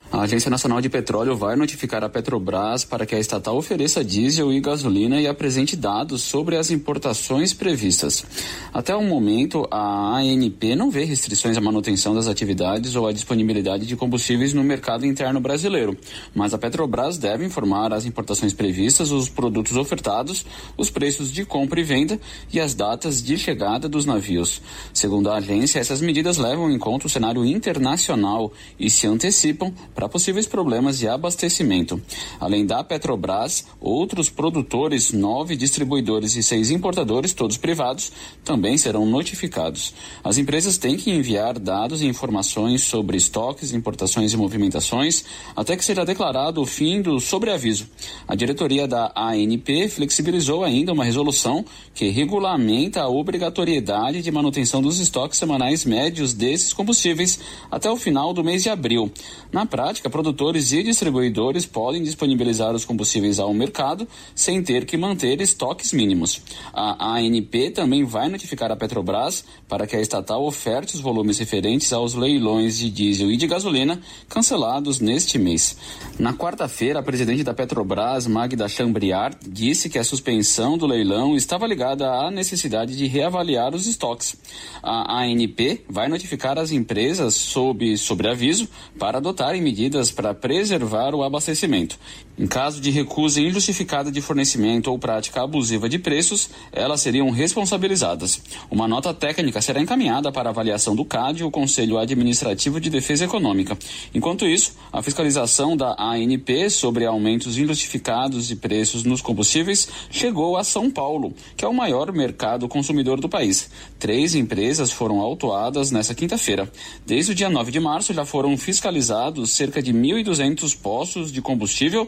A Agência Nacional de Petróleo vai notificar a Petrobras para que a estatal ofereça diesel e gasolina e apresente dados sobre as importações previstas. Até o momento, a ANP não vê restrições à manutenção das atividades ou à disponibilidade de combustíveis no mercado interno brasileiro, mas a Petrobras deve informar as importações previstas, os produtos ofertados, os preços de compra e venda e as datas de chegada dos navios. Segundo a agência, essas medidas levam em conta o cenário internacional e se antecipam para possíveis problemas de abastecimento. Além da Petrobras, outros produtores, 9 distribuidores e 6 importadores, todos privados, também serão notificados. As empresas têm que enviar dados e informações sobre estoques, importações e movimentações, até que seja declarado o fim do sobreaviso. A diretoria da ANP flexibilizou ainda uma resolução que regulamenta a obrigatoriedade de manutenção dos estoques semanais médios desses combustíveis até o final do mês de abril. Na prática, produtores e distribuidores podem disponibilizar os combustíveis ao mercado sem ter que manter estoques mínimos. A ANP também vai notificar a Petrobras para que a estatal oferte os volumes referentes aos leilões de diesel e de gasolina cancelados neste mês. Na quarta-feira, a presidente da Petrobras, Magda Chambriard, disse que a suspensão do leilão estava ligada à necessidade de reavaliar os estoques. A ANP vai notificar as empresas sob sobreaviso para adotarem medidas para preservar o abastecimento. Em caso de recusa injustificada de fornecimento ou prática abusiva de preços, elas seriam responsabilizadas. Uma nota técnica será encaminhada para avaliação do CAD, o Conselho Administrativo de Defesa Econômica. Enquanto isso, a fiscalização da ANP sobre aumentos injustificados de preços nos combustíveis chegou a São Paulo, que é o maior mercado consumidor do país. 3 empresas foram autuadas nesta quinta-feira. Desde o dia 9 de março já foram fiscalizados cerca de 1.200 postos de combustível,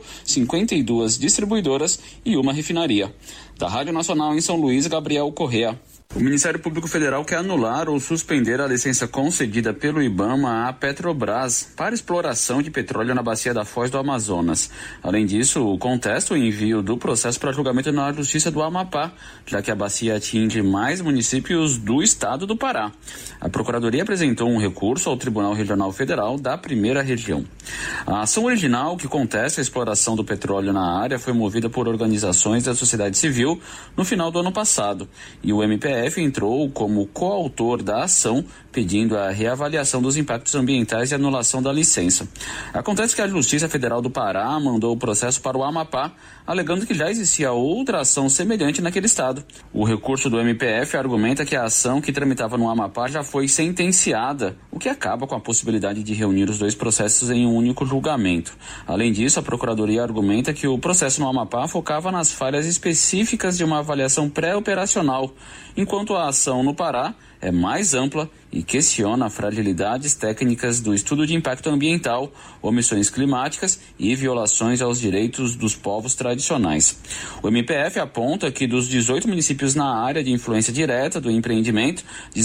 52 distribuidoras e uma refinaria. Da Rádio Nacional em São Luís, Gabriel Correa. O Ministério Público Federal quer anular ou suspender a licença concedida pelo IBAMA à Petrobras para exploração de petróleo na bacia da Foz do Amazonas. Além disso, contesta o envio do processo para julgamento na Justiça do Amapá, já que a bacia atinge mais municípios do estado do Pará. A Procuradoria apresentou um recurso ao Tribunal Regional Federal da Primeira Região. A ação original que contesta a exploração do petróleo na área foi movida por organizações da sociedade civil no final do ano passado, e o MPF entrou como coautor da ação, pedindo a reavaliação dos impactos ambientais e anulação da licença. Acontece que a Justiça Federal do Pará mandou o processo para o Amapá, alegando que já existia outra ação semelhante naquele estado. O recurso do MPF argumenta que a ação que tramitava no Amapá já foi sentenciada, o que acaba com a possibilidade de reunir os 2 processos em um único julgamento. Além disso, a Procuradoria argumenta que o processo no Amapá focava nas falhas específicas de uma avaliação pré-operacional, enquanto a ação no Pará é mais ampla e questiona fragilidades técnicas do estudo de impacto ambiental, omissões climáticas e violações aos direitos dos povos tradicionais. O MPF aponta que dos 18 municípios na área de influência direta do empreendimento,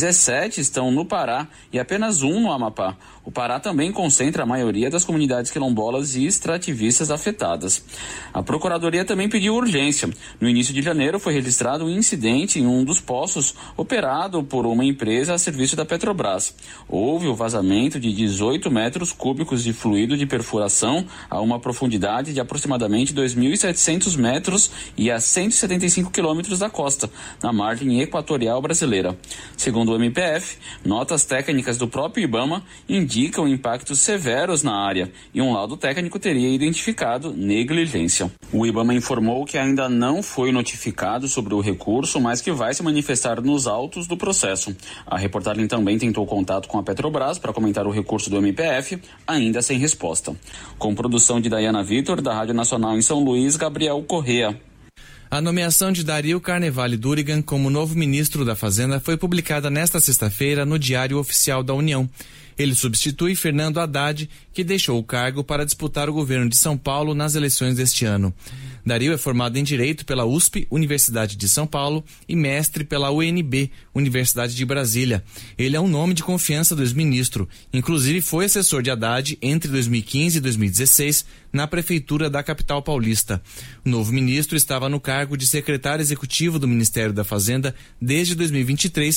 17 estão no Pará e apenas 1 no Amapá. O Pará também concentra a maioria das comunidades quilombolas e extrativistas afetadas. A Procuradoria também pediu urgência. No início de janeiro foi registrado um incidente em um dos poços operado por uma empresa a serviço da Petrobras. Houve o vazamento de 18 metros cúbicos de fluido de perfuração a uma profundidade de aproximadamente 2.700 metros e a 175 quilômetros da costa, na margem equatorial brasileira. Segundo o MPF, notas técnicas do próprio IBAMA indicam impactos severos na área e um laudo técnico teria identificado negligência. O IBAMA informou que ainda não foi notificado sobre o recurso, mas que vai se manifestar nos autos do processo. A reportagem também tentou contato com a Petrobras para comentar o recurso do MPF, ainda sem resposta. Com produção de Dayana Vitor, da Rádio Nacional em São Luís, Gabriel Correa. A nomeação de Dario Carnevale Durigan como novo ministro da Fazenda foi publicada nesta sexta-feira no Diário Oficial da União. Ele substitui Fernando Haddad, que deixou o cargo para disputar o governo de São Paulo nas eleições deste ano. Dario é formado em Direito pela USP, Universidade de São Paulo, e mestre pela UNB, Universidade de Brasília. Ele é um nome de confiança do ex-ministro. Inclusive foi assessor de Haddad entre 2015 e 2016 na prefeitura da capital paulista. O novo ministro estava no cargo de secretário executivo do Ministério da Fazenda desde 2023,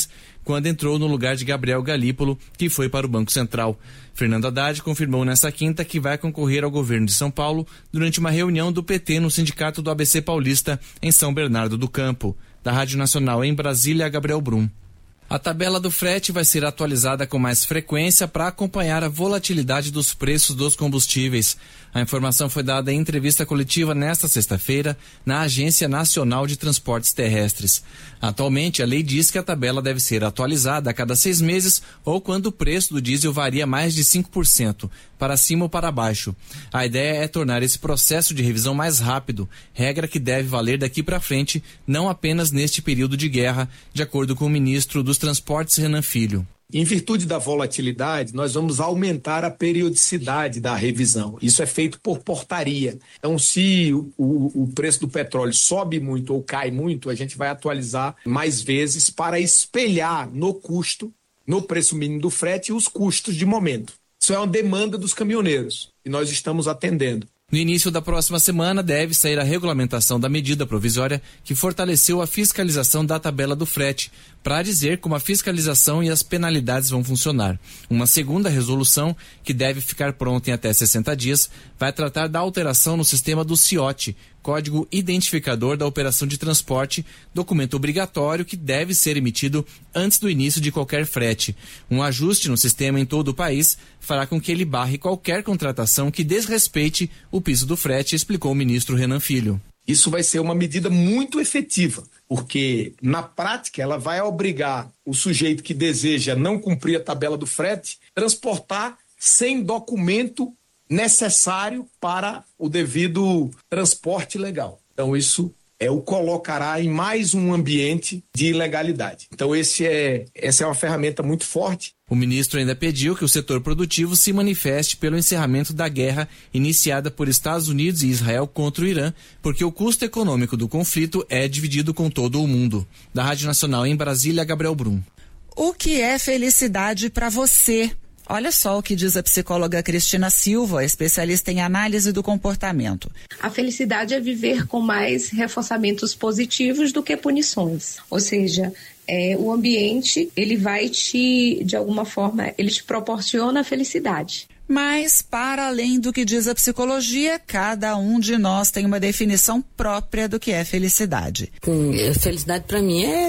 quando entrou no lugar de Gabriel Galípolo, que foi para o Banco Central. Fernando Haddad confirmou nesta quinta que vai concorrer ao governo de São Paulo durante uma reunião do PT no Sindicato do ABC Paulista, em São Bernardo do Campo. Da Rádio Nacional em Brasília, Gabriel Brum. A tabela do frete vai ser atualizada com mais frequência para acompanhar a volatilidade dos preços dos combustíveis. A informação foi dada em entrevista coletiva nesta sexta-feira na Agência Nacional de Transportes Terrestres. Atualmente, a lei diz que a tabela deve ser atualizada a cada 6 meses ou quando o preço do diesel varia mais de 5%, para cima ou para baixo. A ideia é tornar esse processo de revisão mais rápido, regra que deve valer daqui para frente, não apenas neste período de guerra, de acordo com o ministro dos Transportes, Renan Filho. Em virtude da volatilidade, nós vamos aumentar a periodicidade da revisão. Isso é feito por portaria. Então, se o preço do petróleo sobe muito ou cai muito, a gente vai atualizar mais vezes para espelhar no custo, no preço mínimo do frete, os custos de momento. Isso é uma demanda dos caminhoneiros e nós estamos atendendo. No início da próxima semana deve sair a regulamentação da medida provisória que fortaleceu a fiscalização da tabela do frete, para dizer como a fiscalização e as penalidades vão funcionar. Uma segunda resolução, que deve ficar pronta em até 60 dias, vai tratar da alteração no sistema do CIOT, Código Identificador da Operação de Transporte, documento obrigatório que deve ser emitido antes do início de qualquer frete. Um ajuste no sistema em todo o país fará com que ele barre qualquer contratação que desrespeite o piso do frete, explicou o ministro Renan Filho. Isso vai ser uma medida muito efetiva, porque na prática ela vai obrigar o sujeito que deseja não cumprir a tabela do frete a transportar sem documento necessário para o devido transporte legal. Então isso o colocará em mais um ambiente de ilegalidade. Então essa é uma ferramenta muito forte. O ministro ainda pediu que o setor produtivo se manifeste pelo encerramento da guerra iniciada por Estados Unidos e Israel contra o Irã, porque o custo econômico do conflito é dividido com todo o mundo. Da Rádio Nacional em Brasília, Gabriel Brum. O que é felicidade para você? Olha só o que diz a psicóloga Cristina Silva, especialista em análise do comportamento. A felicidade é viver com mais reforçamentos positivos do que punições. Ou seja, o ambiente, ele vai de alguma forma, ele te proporciona a felicidade. Mas, para além do que diz a psicologia, cada um de nós tem uma definição própria do que é felicidade. Felicidade para mim é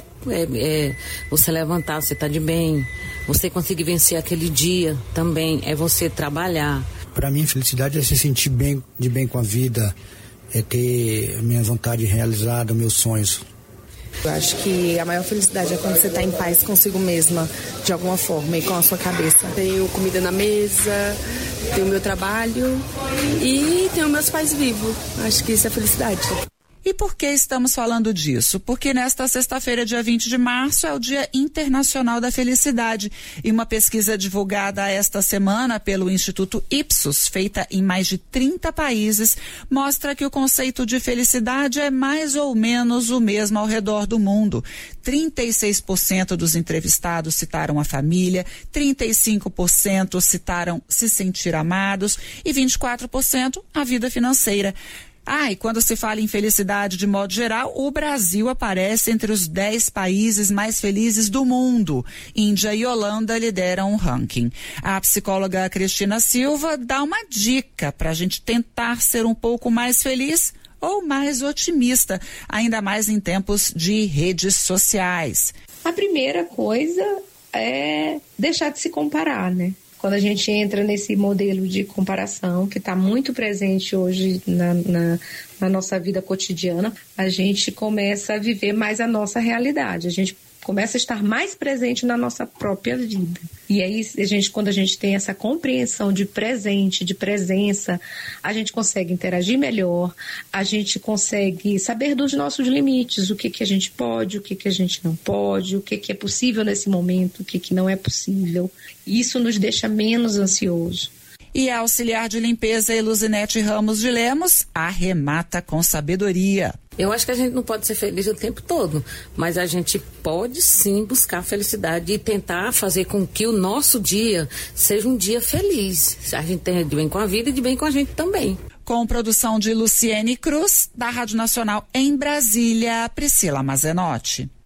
você levantar, você estar de bem, você conseguir vencer aquele dia também, é você trabalhar. Para mim, felicidade é se sentir de bem com a vida, é ter a minha vontade realizada, meus sonhos. Eu acho que a maior felicidade é quando você está em paz consigo mesma, de alguma forma, e com a sua cabeça. Tenho comida na mesa, tenho meu trabalho e tenho meus pais vivos. Acho que isso é felicidade. E por que estamos falando disso? Porque nesta sexta-feira, dia 20 de março, é o Dia Internacional da Felicidade. E uma pesquisa divulgada esta semana pelo Instituto Ipsos, feita em mais de 30 países, mostra que o conceito de felicidade é mais ou menos o mesmo ao redor do mundo. 36% dos entrevistados citaram a família, 35% citaram se sentir amados e 24% a vida financeira. E quando se fala em felicidade de modo geral, o Brasil aparece entre os 10 países mais felizes do mundo. Índia e Holanda lideram o ranking. A psicóloga Cristina Silva dá uma dica para a gente tentar ser um pouco mais feliz ou mais otimista, ainda mais em tempos de redes sociais. A primeira coisa é deixar de se comparar, né? Quando a gente entra nesse modelo de comparação que está muito presente hoje na nossa vida cotidiana, a gente começa a viver mais a nossa realidade, a gente começa a estar mais presente na nossa própria vida. E aí, quando a gente tem essa compreensão de presente, de presença, a gente consegue interagir melhor, a gente consegue saber dos nossos limites, o que a gente pode, o que a gente não pode, o que é possível nesse momento, o que não é possível. Isso nos deixa menos ansioso. E a auxiliar de limpeza Eluzinete Ramos de Lemos arremata com sabedoria. Eu acho que a gente não pode ser feliz o tempo todo, mas a gente pode sim buscar felicidade e tentar fazer com que o nosso dia seja um dia feliz. A gente tenha de bem com a vida e de bem com a gente também. Com produção de Luciene Cruz, da Rádio Nacional em Brasília, Priscila Mazenotti.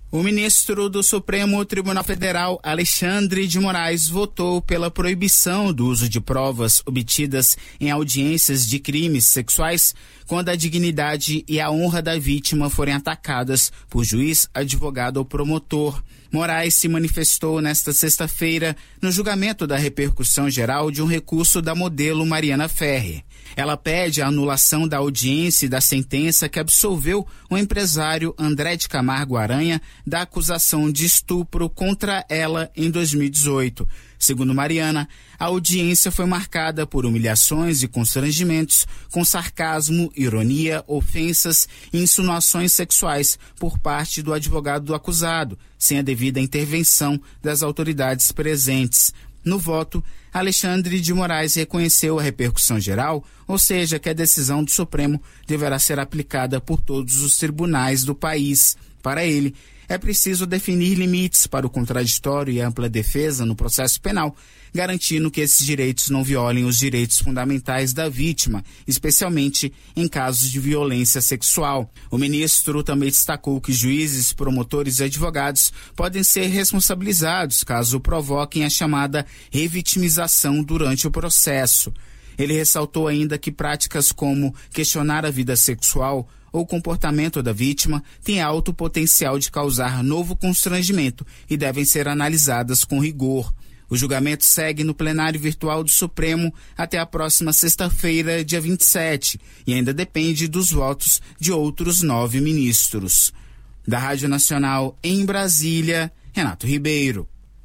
O ministro do Supremo Tribunal Federal, Alexandre de Moraes, votou pela proibição do uso de provas obtidas em audiências de crimes sexuais quando a dignidade e a honra da vítima forem atacadas por juiz, advogado ou promotor. Moraes se manifestou nesta sexta-feira no julgamento da repercussão geral de um recurso da modelo Mariana Ferrer. Ela pede a anulação da audiência e da sentença que absolveu o empresário André de Camargo Aranha da acusação de estupro contra ela em 2018. Segundo Mariana, a audiência foi marcada por humilhações e constrangimentos, com sarcasmo, ironia, ofensas e insinuações sexuais por parte do advogado do acusado, sem a devida intervenção das autoridades presentes. No voto, Alexandre de Moraes reconheceu a repercussão geral, ou seja, que a decisão do Supremo deverá ser aplicada por todos os tribunais do país. Para ele, é preciso definir limites para o contraditório e ampla defesa no processo penal, garantindo que esses direitos não violem os direitos fundamentais da vítima, especialmente em casos de violência sexual. O ministro também destacou que juízes, promotores e advogados podem ser responsabilizados caso provoquem a chamada revitimização durante o processo. Ele ressaltou ainda que práticas como questionar a vida sexual ou comportamento da vítima têm alto potencial de causar novo constrangimento e devem ser analisadas com rigor. O julgamento segue no plenário virtual do Supremo até a próxima sexta-feira, dia 27, e ainda depende dos votos de outros 9 ministros. Da Rádio Nacional em Brasília, Renato Ribeiro.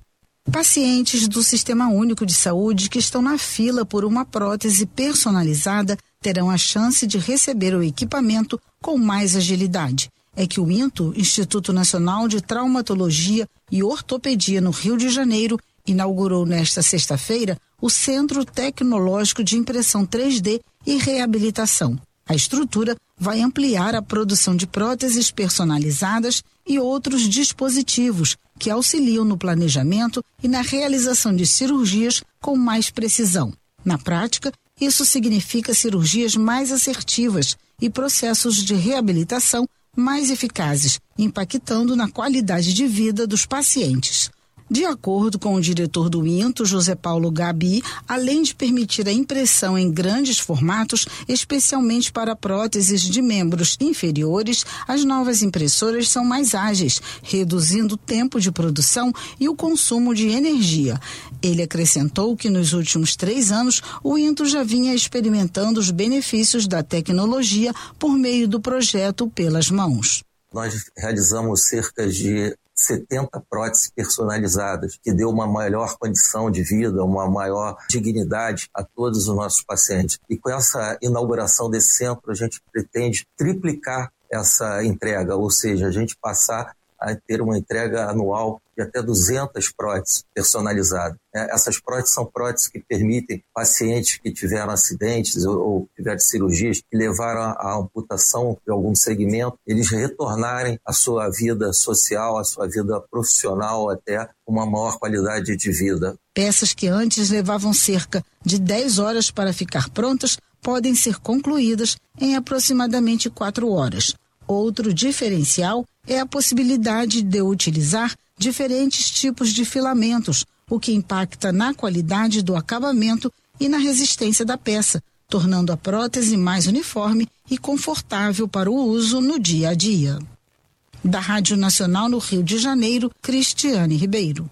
Pacientes do Sistema Único de Saúde que estão na fila por uma prótese personalizada terão a chance de receber o equipamento com mais agilidade. É que o INTO, Instituto Nacional de Traumatologia e Ortopedia no Rio de Janeiro, inaugurou nesta sexta-feira o Centro Tecnológico de Impressão 3D e Reabilitação. A estrutura vai ampliar a produção de próteses personalizadas e outros dispositivos que auxiliam no planejamento e na realização de cirurgias com mais precisão. Na prática, isso significa cirurgias mais assertivas e processos de reabilitação mais eficazes, impactando na qualidade de vida dos pacientes. De acordo com o diretor do INTO, José Paulo Gabi, além de permitir a impressão em grandes formatos, especialmente para próteses de membros inferiores, as novas impressoras são mais ágeis, reduzindo o tempo de produção e o consumo de energia. Ele acrescentou que nos últimos 3 anos, o INTO já vinha experimentando os benefícios da tecnologia por meio do projeto Pelas Mãos. Nós realizamos cerca de 70 próteses personalizadas, que deu uma maior condição de vida, uma maior dignidade a todos os nossos pacientes. E com essa inauguração desse centro, a gente pretende triplicar essa entrega, ou seja, a gente passar a ter uma entrega anual de até 200 próteses personalizadas. Essas próteses são próteses que permitem pacientes que tiveram acidentes ou tiveram cirurgias que levaram à amputação de algum segmento, eles retornarem à sua vida social, à sua vida profissional, até uma maior qualidade de vida. Peças que antes levavam cerca de 10 horas para ficar prontas podem ser concluídas em aproximadamente 4 horas. Outro diferencial é a possibilidade de utilizar diferentes tipos de filamentos, o que impacta na qualidade do acabamento e na resistência da peça, tornando a prótese mais uniforme e confortável para o uso no dia a dia. Da Rádio Nacional no Rio de Janeiro, Cristiane Ribeiro.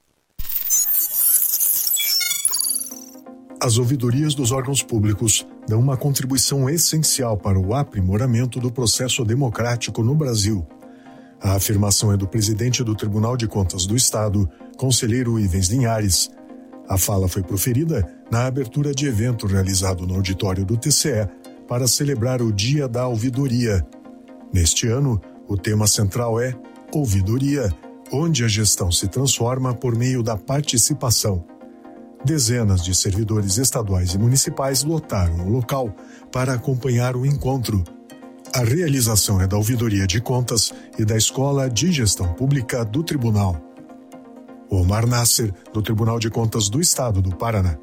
As ouvidorias dos órgãos públicos dão uma contribuição essencial para o aprimoramento do processo democrático no Brasil. A afirmação é do presidente do Tribunal de Contas do Estado, conselheiro Ivens Linhares. A fala foi proferida na abertura de evento realizado no auditório do TCE para celebrar o Dia da Ouvidoria. Neste ano, o tema central é Ouvidoria, onde a gestão se transforma por meio da participação. Dezenas de servidores estaduais e municipais lotaram o local para acompanhar o encontro. A realização é da Ouvidoria de Contas e da Escola de Gestão Pública do Tribunal. Omar Nasser, do Tribunal de Contas do Estado do Paraná.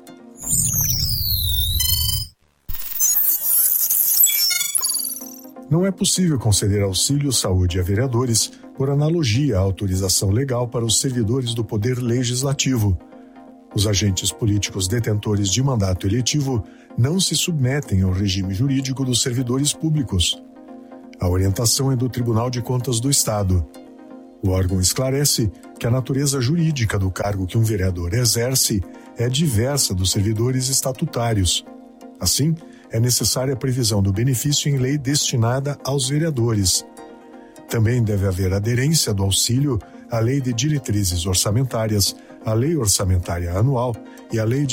Não é possível conceder auxílio saúde a vereadores por analogia à autorização legal para os servidores do Poder Legislativo. Os agentes políticos detentores de mandato eletivo não se submetem ao regime jurídico dos servidores públicos. A orientação é do Tribunal de Contas do Estado. O órgão esclarece que a natureza jurídica do cargo que um vereador exerce é diversa dos servidores estatutários. Assim, é necessária a previsão do benefício em lei destinada aos vereadores. Também deve haver aderência do auxílio à Lei de Diretrizes Orçamentárias, à Lei Orçamentária Anual e à Lei de